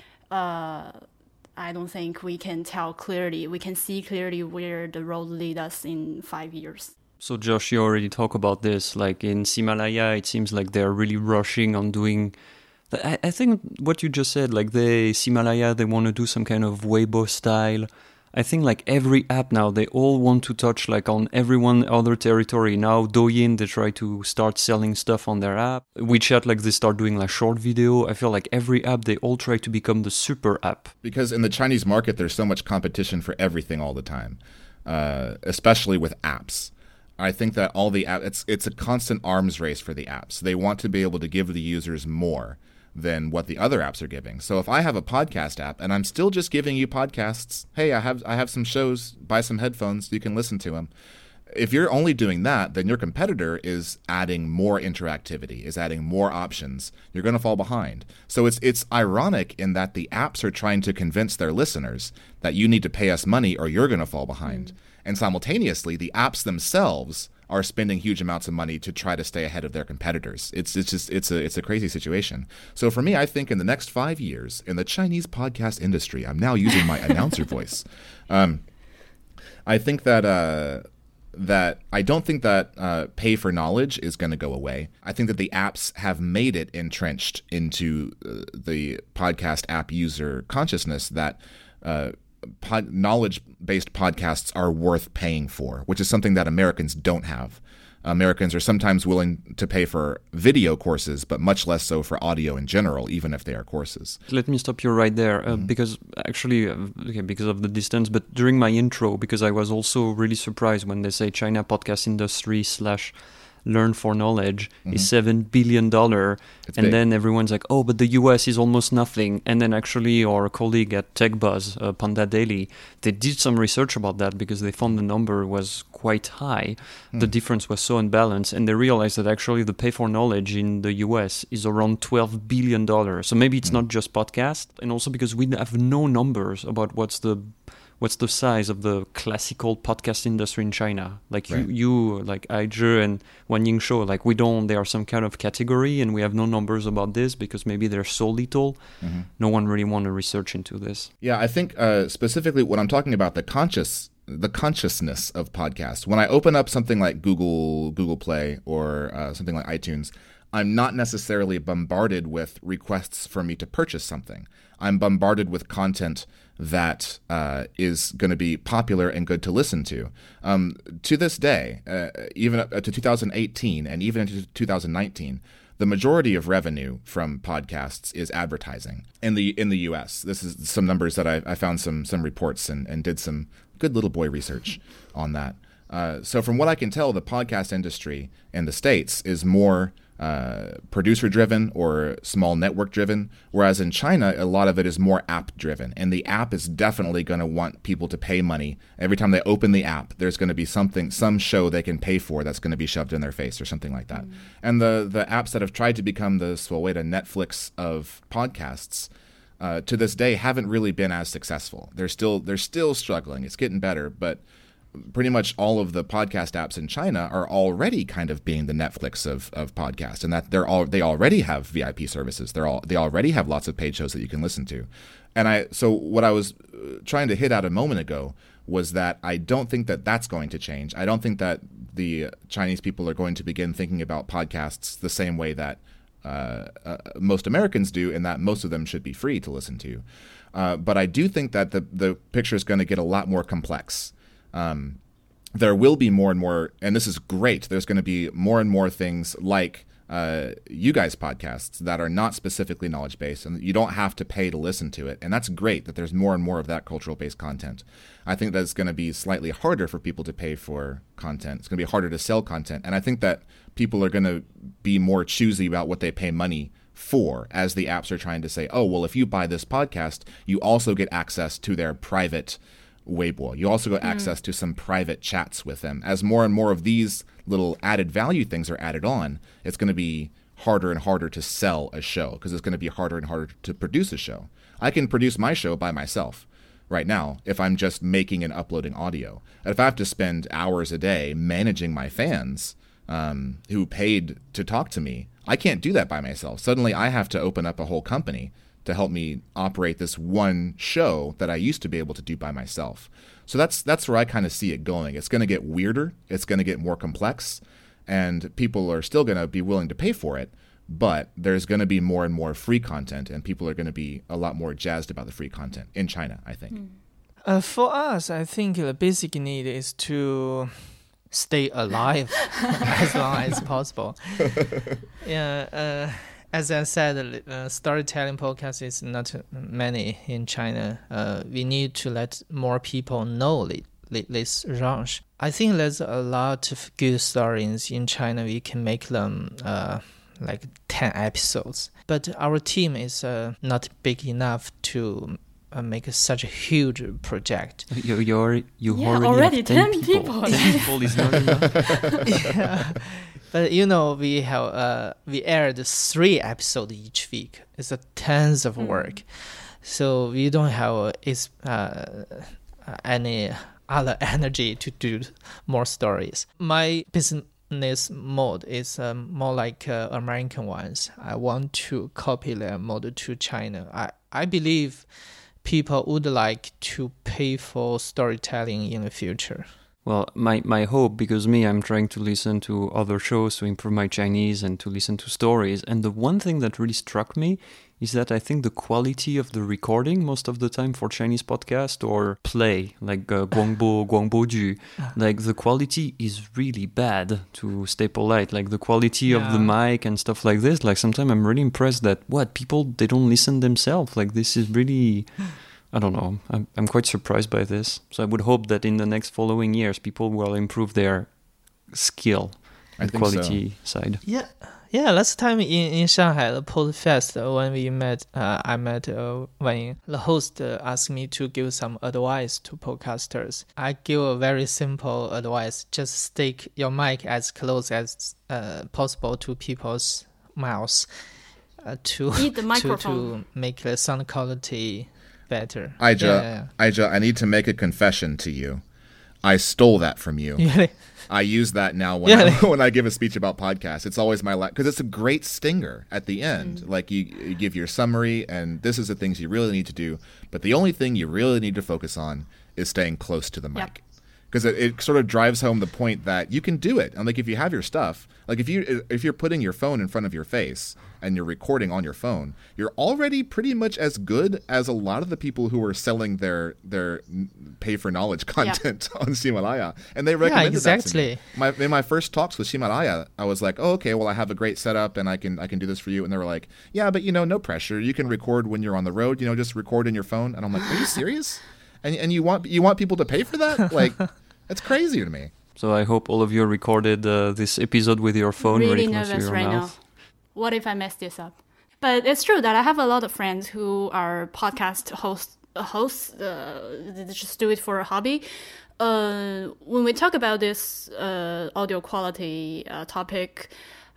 I don't think we can tell clearly. We can see clearly where the road leads us in 5 years. So Josh, you already talk about this. Like in Himalaya, it seems like they're really rushing on doing. I think what you just said, like Himalaya, they want to do some kind of Weibo style. I think like every app now, they all want to touch like on everyone other territory. Now Douyin, they try to start selling stuff on their app. WeChat, like they start doing like short video. I feel like every app, they all try to become the super app. Because in the Chinese market, there's so much competition for everything all the time, especially with apps. I think that all the apps, it's a constant arms race for the apps. They want to be able to give the users more than what the other apps are giving. So if I have a podcast app and I'm still just giving you podcasts, hey, I have some shows, buy some headphones, you can listen to them. If you're only doing that, then your competitor is adding more interactivity, is adding more options. You're going to fall behind. So it's ironic in that the apps are trying to convince their listeners that you need to pay us money or you're going to fall behind. And simultaneously, the apps themselves are spending huge amounts of money to try to stay ahead of their competitors. It's a crazy situation. So for me, I think in the next 5 years in the Chinese podcast industry, I'm now using my announcer voice. I think that I don't think that pay for knowledge is going to go away. I think that the apps have made it entrenched into the podcast app user consciousness that knowledge-based podcasts are worth paying for, which is something that Americans don't have. Americans are sometimes willing to pay for video courses, but much less so for audio in general, even if they are courses. Let me stop you right there, because actually, because of the distance, but during my intro, because I was also really surprised when they say China podcast industry / learn for knowledge is $7 billion. It's and big. then everyone's like, oh, but the US is almost nothing. And then actually our colleague at TechBuzz, Panda Daily, they did some research about that because they found the number was quite high. The difference was so unbalanced. And they realized that actually the pay for knowledge in the US is around $12 billion. So maybe it's not just podcast. And also because we have no numbers about what's the size of the classical podcast industry in China. Like Right. you like Aizhi and Wanying Show, like they are some kind of category and we have no numbers about this because maybe they're so little. No one really want to research into this. Yeah, I think specifically when I'm talking about the consciousness of podcasts, when I open up something like Google Play or something like iTunes, I'm not necessarily bombarded with requests for me to purchase something. I'm bombarded with content that is going to be popular and good to listen to. To this day, even up to 2018 and even into 2019, the majority of revenue from podcasts is advertising in the U.S. This is some numbers that I found some reports and did some good little boy research on that. So from what I can tell, the podcast industry in the States is more producer-driven or small network-driven, whereas in China, a lot of it is more app-driven. And the app is definitely going to want people to pay money. Every time they open the app, there's going to be some show they can pay for that's going to be shoved in their face or something like that. And the apps that have tried to become the Swalweta Netflix of podcasts, to this day, haven't really been as successful. They're still struggling. It's getting better, but pretty much all of the podcast apps in China are already kind of being the Netflix of podcasts, and that they already have VIP services. They already have lots of paid shows that you can listen to. And so what I was trying to hit at a moment ago was that I don't think that that's going to change. I don't think that the Chinese people are going to begin thinking about podcasts the same way that most Americans do, and that most of them should be free to listen to. But I do think that the picture is going to get a lot more complex. There will be more and more, and this is great, there's going to be more and more things like you guys' podcasts that are not specifically knowledge-based, and you don't have to pay to listen to it. And that's great that there's more and more of that cultural-based content. I think that's going to be slightly harder for people to pay for content. It's going to be harder to sell content. And I think that people are going to be more choosy about what they pay money for, as the apps are trying to say, oh, well, if you buy this podcast, you also get access to their private Weibo. You also get access to some private chats with them. As more and more of these little added value things are added on, it's going to be harder and harder to sell a show because it's going to be harder and harder to produce a show. I can produce my show by myself right now if I'm just making and uploading audio. And if I have to spend hours a day managing my fans who paid to talk to me, I can't do that by myself. Suddenly I have to open up a whole company to help me operate this one show that I used to be able to do by myself. So that's where I kind of see it going. It's going to get weirder. It's going to get more complex. And people are still going to be willing to pay for it. But there's going to be more and more free content, and people are going to be a lot more jazzed about the free content in China, I think. For us, I think the basic need is to stay alive as long as possible. As I said, storytelling podcast is not many in China. We need to let more people know this genre. I think there's a lot of good stories in China. We can make them like 10 episodes. But our team is not big enough to make such a huge project. You already have 10 people. 10 people is not enough. Yeah. But we have we aired 3 episodes each week. It's tons of work. So we don't have any other energy to do more stories. My business mode is more like American ones. I want to copy their model to China. I believe people would like to pay for storytelling in the future. Well, my hope, because I'm trying to listen to other shows to improve my Chinese and to listen to stories. And the one thing that really struck me is that I think the quality of the recording most of the time for Chinese podcast or play, like Guangbo, like the quality is really bad, to stay polite. Like the quality of the mic and stuff like this, like sometimes I'm really impressed that people, they don't listen themselves. Like this is really... I don't know. I'm quite surprised by this. So I would hope that in the next following years, people will improve their skill and quality side. Yeah. Last time in Shanghai, the Podfest, when we met, I met when the host asked me to give some advice to podcasters. I give a very simple advice: just stick your mic as close as possible to people's mouths to eat the microphone to make the sound quality better. Aija, I need to make a confession to you. I stole that from you. Really? I use that now when I give a speech about podcasts. It's always because it's a great stinger at the end. Like you give your summary, and this is the things you really need to do. But the only thing you really need to focus on is staying close to the mic. Because it sort of drives home the point that you can do it. And like if you have your stuff, like if you're putting your phone in front of your face and you're recording on your phone, you're already pretty much as good as a lot of the people who are selling their pay for knowledge content on Himalaya. And they recommended that to me. In my first talks with Himalaya, I was like, oh, okay, well I have a great setup and I can do this for you. And they were like, yeah, but no pressure. You can record when you're on the road. Just record in your phone. And I'm like, are you serious? And you want people to pay for that? Like, that's crazy to me. So I hope all of you recorded this episode with your phone really very close to your right mouth. Now. What if I mess this up? But it's true that I have a lot of friends who are podcast hosts. They just do it for a hobby. When we talk about this audio quality topic,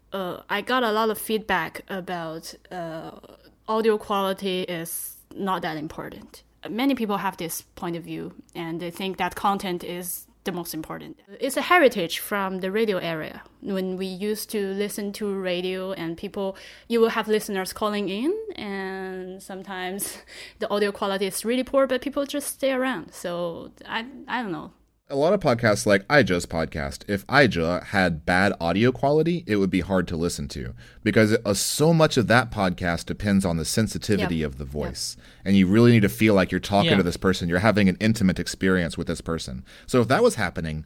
I got a lot of feedback about audio quality is not that important. Many people have this point of view, and they think that content is the most important. It's a heritage from the radio area. When we used to listen to radio and you will have listeners calling in, and sometimes the audio quality is really poor, but people just stay around. So I don't know. A lot of podcasts like Aija's podcast, if Aija had bad audio quality, it would be hard to listen to because so much of that podcast depends on the sensitivity of the voice. And you really need to feel like you're talking to this person. You're having an intimate experience with this person. So if that was happening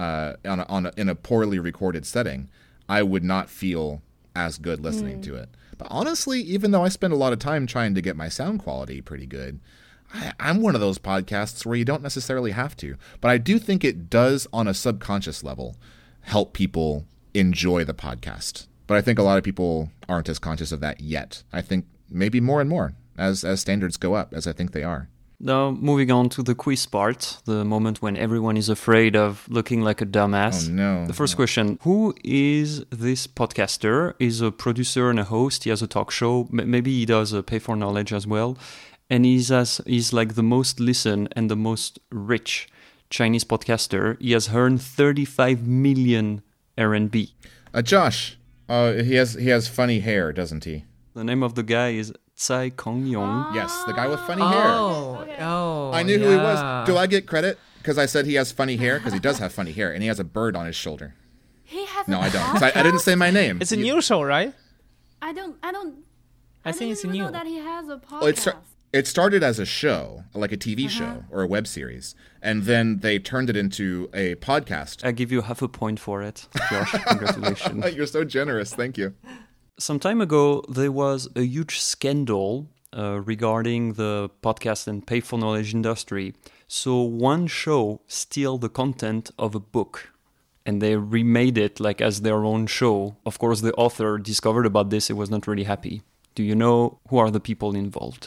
in a poorly recorded setting, I would not feel as good listening to it. But honestly, even though I spend a lot of time trying to get my sound quality pretty good, I'm one of those podcasts where you don't necessarily have to, but I do think it does on a subconscious level help people enjoy the podcast. But I think a lot of people aren't as conscious of that yet. I think maybe more and more as standards go up, as I think they are. Now, moving on to the quiz part, the moment when everyone is afraid of looking like a dumbass. Oh, no. The first question, who is this podcaster? He's a producer and a host. He has a talk show. Maybe he does Pay for Knowledge as well. And he's like the most listened and the most rich Chinese podcaster. He has earned 35 million RMB. Josh, he has funny hair, doesn't he? The name of the guy is Tsai Kong-yong. Yes, the guy with funny hair. Oh, I knew who he was. Do I get credit because I said he has funny hair? Because he does have funny hair, and he has a bird on his shoulder. He has. No, I don't. So I didn't say my name. It's a new show, right? I don't. I think it's didn't new. know that he has a podcast. Well, it started as a show, like a TV show or a web series, and then they turned it into a podcast. I give you half a point for it, Josh. Congratulations. You're so generous. Thank you. Some time ago, there was a huge scandal regarding the podcast and pay for knowledge industry. So one show steal the content of a book, and they remade it like as their own show. Of course, the author discovered about this. He was not really happy. Do you know who are the people involved?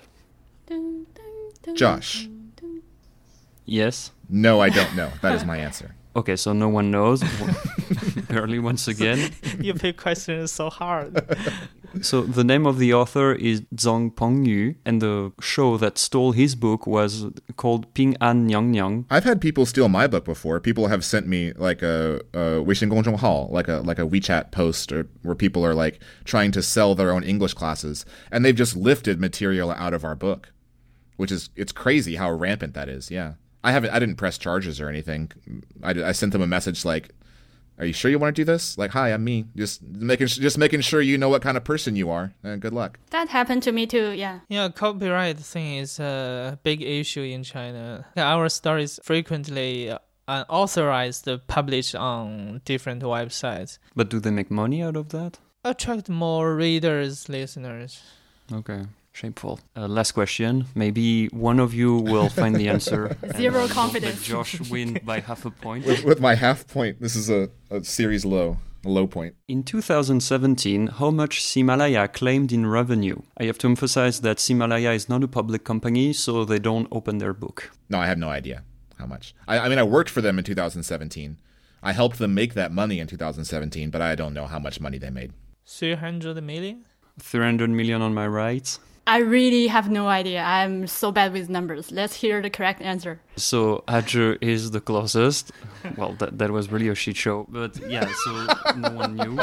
Josh. Yes? No, I don't know. That is my answer. Okay, so no one knows. Barely once again. You pick questions so hard. So the name of the author is Zhang Pengyu, and the show that stole his book was called Ping An Nyang Nyang. I've had people steal my book before. People have sent me like a Weixin Gongzhong Hao, like a WeChat post where people are like trying to sell their own English classes, and they've just lifted material out of our book, which is it's crazy how rampant that is. Yeah, I didn't press charges or anything. I sent them a message like, "Are you sure you want to do this?" Like, "Hi, I'm me. Just making sure you know what kind of person you are. And good luck." That happened to me too. Yeah. Yeah, copyright thing is a big issue in China. Our stories frequently unauthorized published on different websites. But do they make money out of that? Attract more readers, listeners. Okay. Shameful. Last question. Maybe one of you will find the answer. Zero confidence. Let Josh win by half a point. With my half point, this is a series low point. In 2017, how much Himalaya claimed in revenue? I have to emphasize that Himalaya is not a public company, so they don't open their book. No, I have no idea how much. I mean, I worked for them in 2017. I helped them make that money in 2017, but I don't know how much money they made. 300 million? 300 million on my right. I really have no idea. I'm so bad with numbers. Let's hear the correct answer. So Adju is the closest. Well, that was really a shit show. But yeah, so no one knew.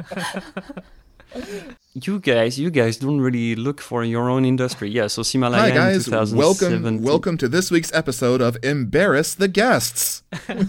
You guys don't really look for your own industry. Yeah, so Himalaya Hi guys, in 2017. welcome to this week's episode of Embarrass the Guests.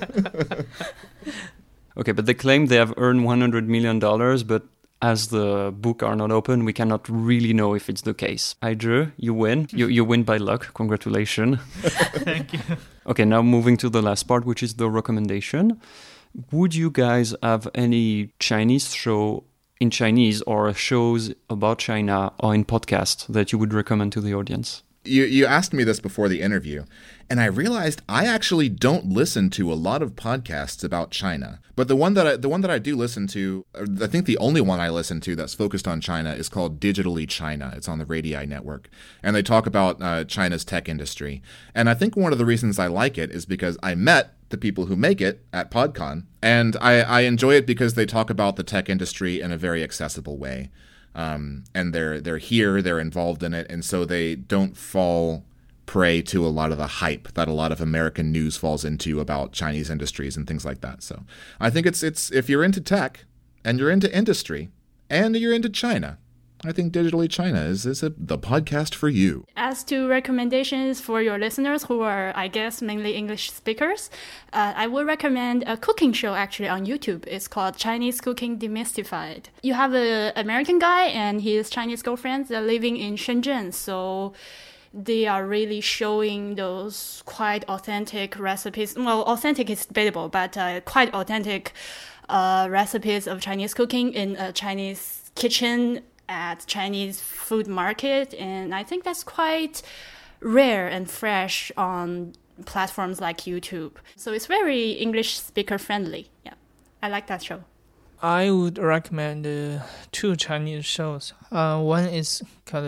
Okay, but they claim they have earned $100 million, but as the book are not open, we cannot really know if it's the case. Adju, you win. You win by luck. Congratulations. Thank you. Okay, now moving to the last part, which is the recommendation. Would you guys have any Chinese show in Chinese or shows about China or in podcast that you would recommend to the audience? You asked me this before the interview, and I realized I actually don't listen to a lot of podcasts about China. But the one that I do listen to, I think the only one I listen to that's focused on China is called Digitally China. It's on the Radii network, and they talk about China's tech industry. And I think one of the reasons I like it is because I met the people who make it at PodCon, and I enjoy it because they talk about the tech industry in a very accessible way. And they're here, they're involved in it, and so they don't fall prey to a lot of the hype that a lot of American news falls into about Chinese industries and things like that. So I think it's if you're into tech and you're into industry and you're into China, I think Digitally China is the podcast for you. As to recommendations for your listeners who are, I guess, mainly English speakers, I would recommend a cooking show actually on YouTube. It's called Chinese Cooking Demystified. You have an American guy and his Chinese girlfriend. They're living in Shenzhen, so they are really showing those quite authentic recipes. Well, authentic is debatable, but quite authentic recipes of Chinese cooking in a Chinese kitchen at Chinese food market, and I think that's quite rare and fresh on platforms like YouTube. So it's very English speaker friendly. Yeah, I like that show. I would recommend two Chinese shows. One is called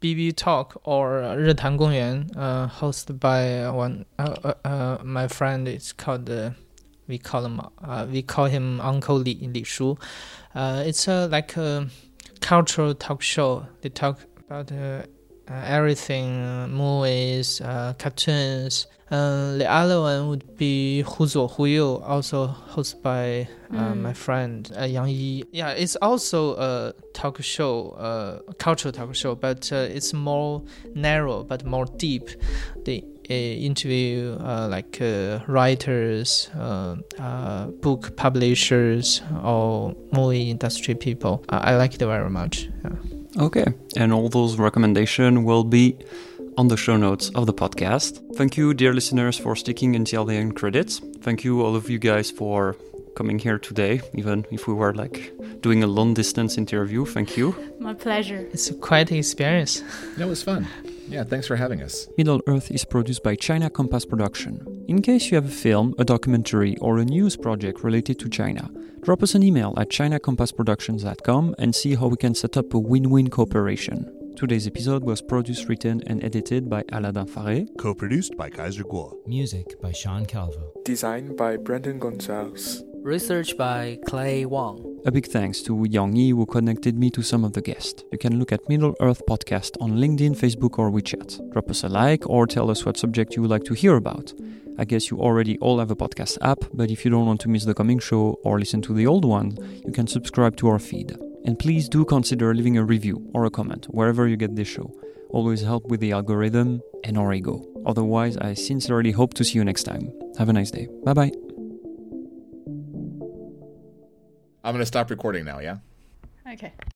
BB Talk or 日坛公园, hosted by my friend. It's called we call him Uncle Li Shu. It's like a cultural talk show. They talk about everything, movies, cartoons. The other one would be 忽左忽右, also hosted by my friend Yang Yi. Yeah, it's also a talk show, cultural talk show, but it's more narrow but more deep. They interview writers, book publishers, or movie industry people. I like it very much. Yeah. Okay, and all those recommendations will be on the show notes of the podcast. Thank you, dear listeners, for sticking until the end credits. Thank you, all of you guys, for coming here today, even if we were doing a long distance interview. Thank you. My pleasure. It's quite an experience. That was fun. Yeah, thanks for having us. Middle Earth is produced by China Compass Production. In case you have a film, a documentary, or a news project related to China, drop us an email at chinacompassproductions.com and see how we can set up a win-win cooperation. Today's episode was produced, written, and edited by Aladdin Faré. Co-produced by Kaiser Guo. Music by Sean Calvo. Designed by Brendan Gonzalez. Research by Clay Wang. A big thanks to Yang Yi, who connected me to some of the guests. You can look at Middle Earth Podcast on LinkedIn, Facebook, or WeChat. Drop us a like or tell us what subject you would like to hear about. I guess you already all have a podcast app, but if you don't want to miss the coming show or listen to the old one, you can subscribe to our feed. And please do consider leaving a review or a comment wherever you get this show. Always help with the algorithm and our ego. Otherwise, I sincerely hope to see you next time. Have a nice day. Bye-bye. I'm going to stop recording now, yeah? Okay.